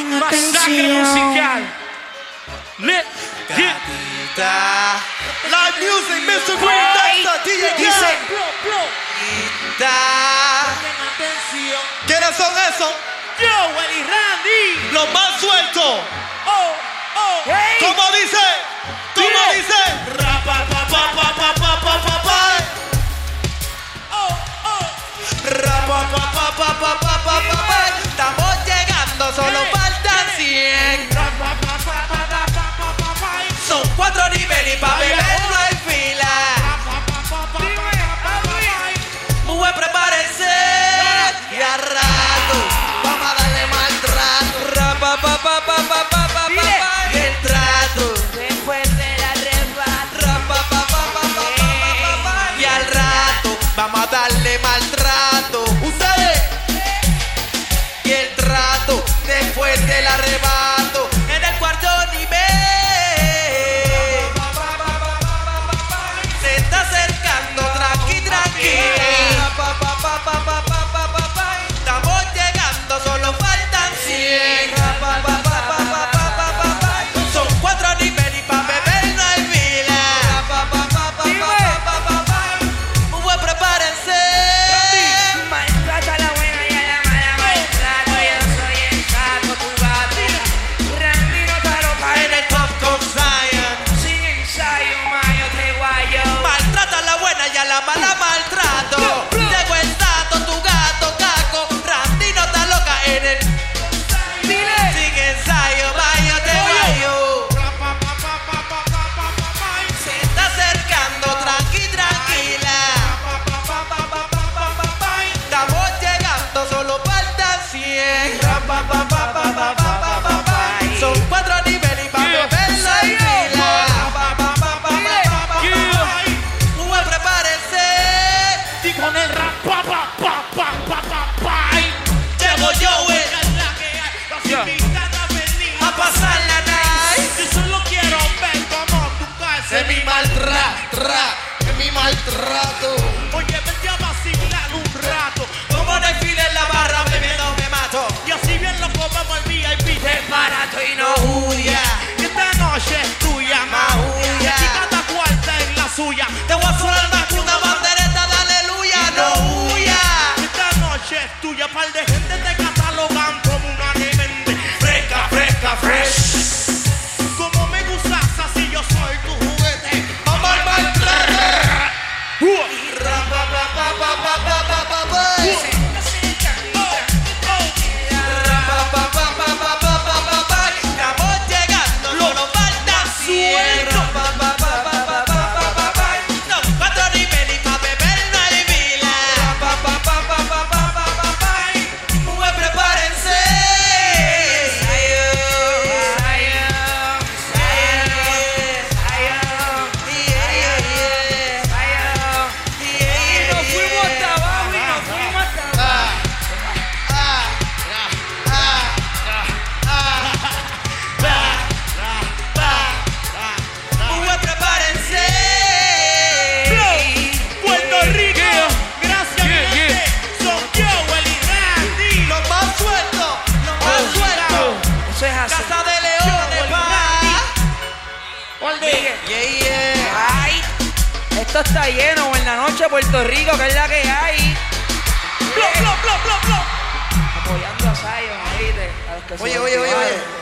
Masacre musical. Live music, Mr. Green Dancer, DJ Dice. ¿Quiénes son esos? Joel y Randy. Los más sueltos. Hey. ¿Cómo dice? ¿Cómo dice? Rapa, pa, pa, pa, pa, pa, pa, pa, pa. Rapa, pa, pa, pa, pa, pa, pa, pa, pa. Estamos llegando, solo faltan 100. Son 4 niveles y pa' beber no hay fila. Muy buen, prepárense. Y a rato vamos a darle maltrato. Rapa, pa, pa, pa, pa, pa, pa, pa, pa. Y el trato. Después del arrebato. Rapa, pa, pa, pa, pa, pa, pa, pa, pa. Y al rato vamos a darle maltrato. Ustedes. Y el trato después del arrebato. En el cuarto nivel. Se está acercando, tranqui, tranqui. Estamos llegando, solo faltan 100. Son 4 niveles y pa' beber no hay fila. Muy buen, prepárense. Maltrata a la buena y a la mala maltrato. Yo soy el gato, tu gato. Randy no te lo cae. En el top con Zion. Sin ensayo, mayo, te guayo. Maltrata a la buena y a la mala maltrato. Llegó el dato, tu gato, caco. Randy no está loca en el. Sin ensayo, mayo, te guayo. Se está acercando, tranqui, tranquila. Estamos llegando, solo faltan 100. Son 4 niveles y pa' beber no hay fila. Muy prepárense. Y con el rap, pa, pa, pa, pa, pa, pa, pa. Llegó Joey a pasar la night. Yo solo quiero ver cómo tú caes Es mi maltrato. Oye, vete a vacilar un rato. Como desfile en la barra bebiendo me mato. Y así bien lo comemos el VIP. Te barato y no Huya, Y esta noche es tuya, Mahuya. Y cada cuarta es la suya. te voy a sonar más que una bandereta de aleluya. No huya. Esta noche es tuya. Par de gente te catalogan como una demente. Fresca, fresca, fresh. Como me gustas así, yo soy tu juguete. Vamos al maltrato. Rapa, pa, pa, pa, pa, pa, pa, pa, pa. Rapa, pa, pa, pa, pa, pa, pa, pa, pa. Estamos llegando, solo faltan 100. Rapa, pa, pa, pa, pa, pa, pa, pa, pa. Son 4 niveles y pa' beber no hay fila. Rapa, pa, pa, pa, pa, pa, pa, pa, pa. Muy prepárense. Y nos fuimos hasta abajo y nos fuimos hasta abajo. Muy prepárense. Puerto Rico, gracias gente. Son Joel y Randy. Los más sueltos, los más sueltos. Eso es así. Casa de Leones, pa. Yeah, yeah. Ay, esto está lleno en la noche Puerto Rico, que es la que hay. Apoyando a Zion, ¿oíste? A los que se Oye, lo oye, oye, olvidaron. oye.